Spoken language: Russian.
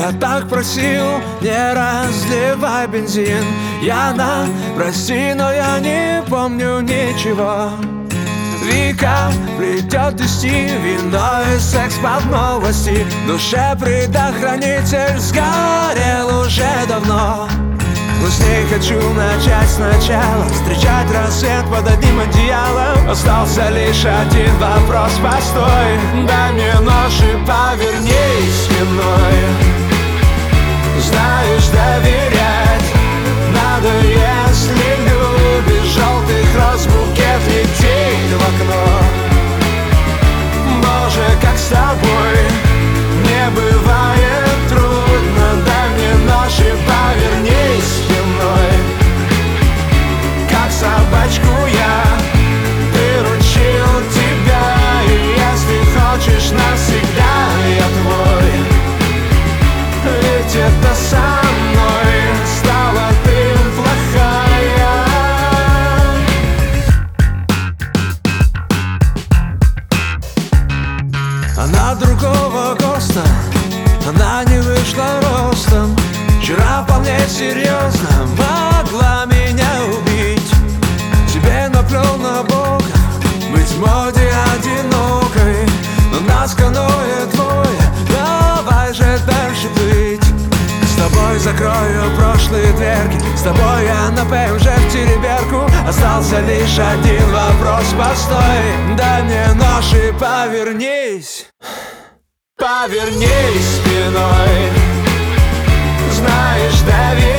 Я так просил, не разливай бензин. Яна, прости, но я не помню ничего. Вика плетет из вино и секс под новости. В душе предохранитель сгорел уже давно. Но с ней хочу начать сначала, встречать рассвет под одним одеялом. Остался лишь один вопрос, постой. Дай мне нож и повернись спиной. Знаешь, доверять надо, если любишь. Желтых роз букет летит в окно. Боже, как с тобой не бывает трудно. Дай мне нож и повернись спиной. Как собачку я приручил тебя. И если хочешь навсегда, я твой. Ведь это со мной стала ты плохая. Она другого ГОСТа, она не вышла ростом. Вчера вполне серьезно могла меня убить. Тебе наплел на Бога быть в моде одинокой, но нас каноэ двое, давай же дальше плыть. С тобой закрою прошлые дверки, с тобой я на ПМЖ в тереберку. Остался лишь один вопрос, постой. Дай мне нож и повернись. Повернись спиной. Знаешь, доверять